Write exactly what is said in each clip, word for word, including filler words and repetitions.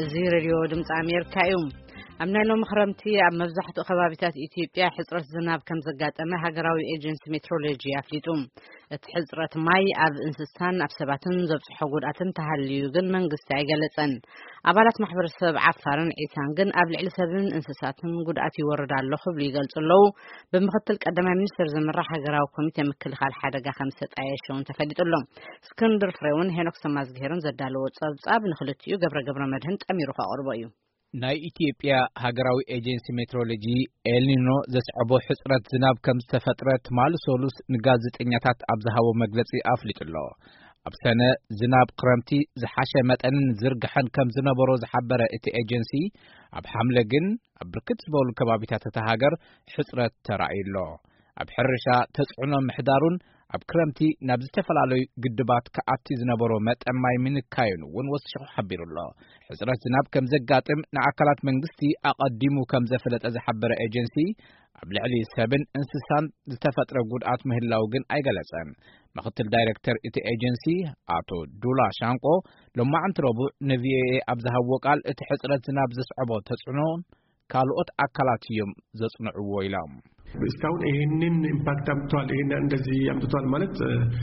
زي راديو دمت أمريكا يوم أمنا لهم مخرمتي أم مفزحة خبابتات إثيوبيا حزرة زناب كم زقات أما هجراوي إيجنسي مترولوجي أفليتهم حزرة ماي أب إنسستان أبسباتن زبط حقود أتن تهليو جن من قصة عجلتن أبالات محبر السبب عفارن عيسان جن قبل علسبن إنسساتن قد أتي ورد على اللخب ليقل تلو بمختل قدم منستر زمرة هجراو كوميتي مكل خال حدقة خمسة عيشون تفديت لهم اسكندر فريون هنوك سماز جهرن زدالو وتصاب نخلتيو قبر قبر مدهن تأميرو خاقربايو ናይ ኢትዮጵያ ሃገራዊ ኤጀንሲ ሜትሮሎጂ ኤልኒኖ ዘስዕቦ ሕጽረት ዝናብ ከም ዝተፈጥረ ትማል ሶሉስ ንጋዜጠኛታት ኣብ ዝሃቦ መግለጺ ኣፍሊጡሎ ኣብ ሰነ ዝናብ ክረምቲ ዝሓሸ መጠንን ዝርግሐን ከም ዝነበሮ ዝሓበረ እቲ ኤጀንሲ ኣብ ሓምለ ግን ኣብ ብርክት ዝበሉ ከባቢታት እታ ሃገር ሕጽረት ተራእዩሎ ኣብ ሕርሻ ተጽዕኖ ምሕዳሩን ኣብ ክረምቲ ናብ ዝተፈላለዩ ግድባት ከኣቲ ዝነበሮ መጠን ማይ ምንካዩን እውን ወስኹ ሓቢሩሎ ሕጽረት ዝናብ ከም ዘጋጥም ንኣካላት መንግስቲ ኣቀዲሙ ከም ዘፈለጠ ዝሓበረ ኤጀንሲ ኣብ ልዕሊ ሰብን እንስሳን ዝተፈጥረ ጉድኣት ምህላው ግን ኣይገለጸን ምክትል ዳይሬክተር እቲ ኤጀንሲ ኣቶ ዱላ ሻንቆ ሎማዓንቲ ረቡዕ ንቪኤኤ ኣብ ዝሃቦ ቃል እቲ ሕጽረት ዝናብ ዘስዕቦ ተጽዕኖን ካልኦት አካላት እዮም ዘጽንዕዎ ኢሎም እስካሁን ይሄንን ኢምፓክት አምጥቷል ይሄን እንደዚህ አምጥቷል ማለት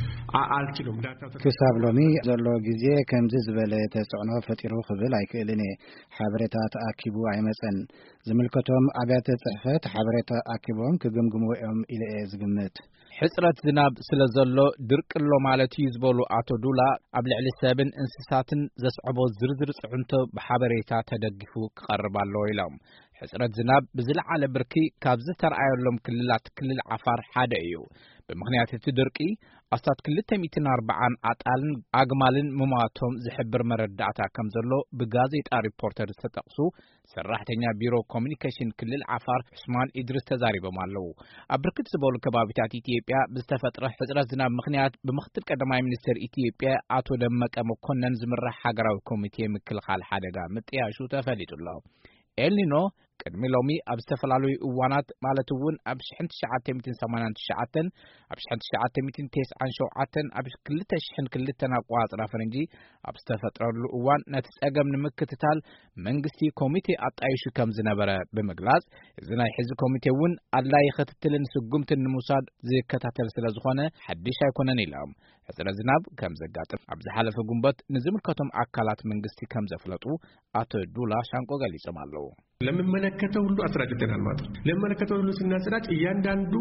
አልችልም ዳታ ከሳብሎሚ ዘሎ ጊዜ ከምዚ ዝበለ ተጽዕኖ ፈጢሩ ክብል አይክልኔ ሓበሬታት አኪቡ አይመጸን ዝምልከቶም አብያተ ጽሕፈት ሓበሬታ አኪቦም ክግምግሙኦም ኢለ ዝግምት ሕጽረት ዝናብ ስለ ዘሎ ድርቅሎ ማለት እዩ ዝበሉ አቶ ዱላ ኣብ ልዕሊ ሰብን እንስሳትን ዘስዕቦ ዝርዝር ጽዕንቶ ብሓበሬታ ተደጊፉ ክቀርባሎ ኢሎም ሕጽረት ዝናብ ብዝለዓለ ብርኪ ካብ ዝተርኣየሎም ክልላት ክልል ዓፋር ሓደ እዩ ብምክንያት እቲ ድርቂ ኣስታት ክልተ ሚእቲ ኣርባዓ ኣጣልን ኣግማልን ምማቶም ዝሕብር መረዳእታ ከም ዘሎ ብጋዜጣ ሪፖርተር ዝተጠቕሱ ሰራሕተኛ ቢሮ ኮሙኒኬሽን ክልል ዓፋር ዑስማን ኢድሪስ ተዛሪቦም ኣለው ኣብ ብርክት ዝበሉ ከባቢታት ኢትዮጵያ ብዝተፈጥረ ሕጽረት ዝናብ ምክንያት ብምክትል ቀዳማይ ሚኒስትር ኢትዮጵያ ኣቶ ደመቀ መኮነን ዝምራሕ ሃገራዊ ኮሚቴ ምክልኻል ሓደጋ ምጥያሹ ተፈሊጡሎ ኤልኒኖ ቅድሚ ሎሚ ኣብ ዝተፈላለዩ እዋናት ማለት እውን ኣብ ሸሕን ትሽዓተ ሚእትን ሰማንያን ትሽዓተን ኣብ ሸሕን ትሽዓተ ሚእትን ትስዓን ሸውዓተን ኣብ ክልተ ሽሕን ክልተን ኣቆጻጽራ ፈረንጂ ኣብ ዝተፈጥረሉ እዋን ነቲ ጸገም ንምክትታል መንግስቲ ኮሚቴ ኣጣይሹ ከም ዝነበረ ብምግላጽ እዚ ናይ ሕዚ ኮሚቴ እውን ኣድላይ ክትትልን ስጉምትን ንምውሳድ ዝከታተል ስለ ዝኾነ ሓድሽ ኣይኮነን ኢሎም ሕጽረት ዝናብ ከም ዘጋጥም ኣብ ዝሓለፈ ጉንበት ንዝምልከቶም አካላት መንግስቲ ከም ዘፍለጡ አቶ ዱላ ሻንቆ ገሊጾም ኣለው ለምመለከተው ሁሉ አስራጭተናል ማለት ለምመለከተው ሁሉ ስናስራጭ እያንዳንዱ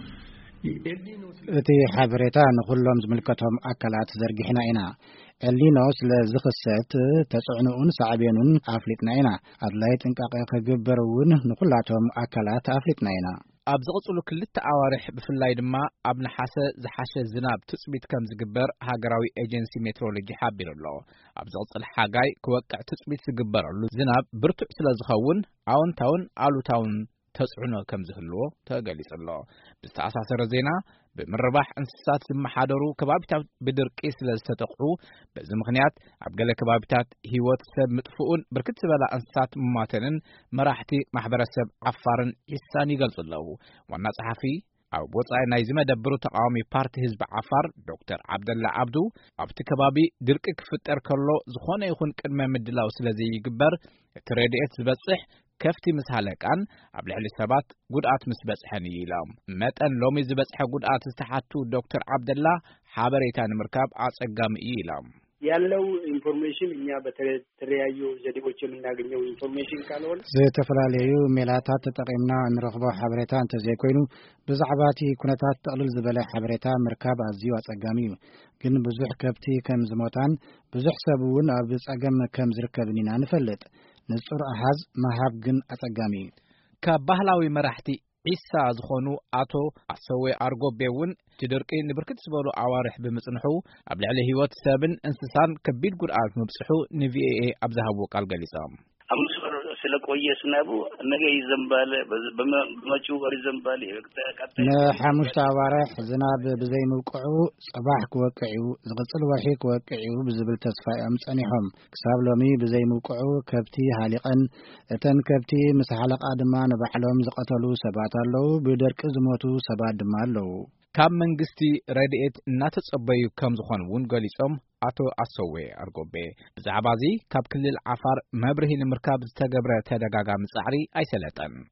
እቲ ሓበሬታ ንኹሎም ዝምልከቶም አካላት ዘርጊሕና ኢና ኤልኒኖ ስለ ዝኽሰት ተጽዕኖኡን ሳዕቤኑን ኣፍሊጥና ኢና ኣድላይ ጥንቃቐ ከግበሩውን ንኹላቶም አካላት ኣፍሊጥና ኢና ኣብ ዝቕጽሉ ክልተ ኣዋርሕ ብፍላይ ድማ ኣብ ነሓሰ ዝሓሸ ዝናብ ትጽቢት ከም ዝግበር ሃገራዊ ኤጀንሲ ሜትሮሎጂ ሓቢሩሎ ኣብ ዝቕጽል ሓጋይ ክወቅዕ ትጽቢት ዝግበረሉ ዝናብ ብርቱዕ ስለ ዝኸውን ኣዎንታውን ኣሉታውን ተጽዕኖ ከም ዝህልዎ ተገሊጹሎ ብተኣሳሰረ ዜና ብምርባሕ እንስሳት ዝመሓደሩ ከባቢታት ብድርቂ ስለ ዝተጠቕዑ በዚ ምክንያት ኣብ ገለ ከባቢታት ህይወት ሰብ ምጥፍኡን ብርክት ዝበላ እንስሳት ምማተንን መራሕቲ ማሕበረሰብ ዓፋርን ዒሳን ይገልጹለው ዋና ጸሓፊ ኣብ ወጻኢ ናይ ዝመደብሩ ተቃዋሚ ፓርቲ ህዝቢ ዓፋር ዶክተር ዓብደላ ዓብዱ ኣብቲ ከባቢ ድርቂ ክፍጠር ከሎ ዝኾነ ይኹን ቅድመ ምድላው ስለ ዘይግበር እቲ ረድኤት ዝበጽሕ ከፍቲ ምስ ሃለቃን ኣብ ልዕሊ ሰባት ጉድኣት ምስ በጽሐን ኢሎም መጠን ሎሚ ዝበጽሐ ጉድኣት ዝተሓቱ ዶክተር ዓብደላ ሓበሬታ ንምርካብ አጸጋሚ ኢሎም ያለው ኢንፎርሜሽን እኛ በተለያዩ ዘዴዎች የምናገኘው ኢንፎርሜሽን ካልሆነ ዝተፈላልዩ ሜላታት ተጠቂምና እንረኽቦ ሓበሬታ እንተዘይኮይኑ ብዛዕባቲ ኩነታት ተቕልል ዝበለ ሓበሬታ ምርካብ ኣዝዩ አጸጋሚ እዩ ግን ብዙሕ ከብቲ ከም ዝሞታን ብዙሕ ሰብ እውን ኣብ ጸገም ከም ዝርከብን ኢና ንፈልጥ ንጹር ኣሃዝ መሃብ ግን አጸጋሚ ካብ ባህላዊ መራሕቲ ዒሳ ዝኾኑ አቶ አሰዌ አርጎቤውን ትድርቂ ንብርክት ዝበሉ ኣዋርሕ ብምጽንሑ ኣብ ልዕሊ ህይወት ሰብን እንስሳን ከቢድ ጉድኣት ምብጽሑ ንቪኤኤ ኣብ ዝሃቦ ቃል ገሊጾም አምስት ወር ስለቆየ ዝናቡ ነገ ይዘንባል በመጪው ወር ይዘንባል ይወቅታል ለሐሙሽተ ኣዋርሕ ዝናብ ብዘይ ምውቅዑ ጽባሕ ክወቅዑ ዝቅጽል ወርሒ ክወቅዑ ብዝብል ተስፋኦም ጸኒሖም ክሳብ ሎሚ ብዘይ ምውቅዑ ከብቲ ሃሊቀን እተን ከብቲ ምስ ሓለቃ ድማ ንባዕሎም ዝቀተሉ ሰባት ኣለው ብደርቂ ዝሞቱ ሰባት ድማ ኣለው ካብ መንግስቲ ረድኤት እናተጸበዩ ከም ዝኾኑ እውን ገሊጾም አቶ አሰዌ አርጎቤ ብዛዕባ እዚ ካብ ክልል ዓፋር መብርሂ ንምርካብ ዝተገብረ ተደጋጋሚ ጻዕሪ ኣይሰለጠን።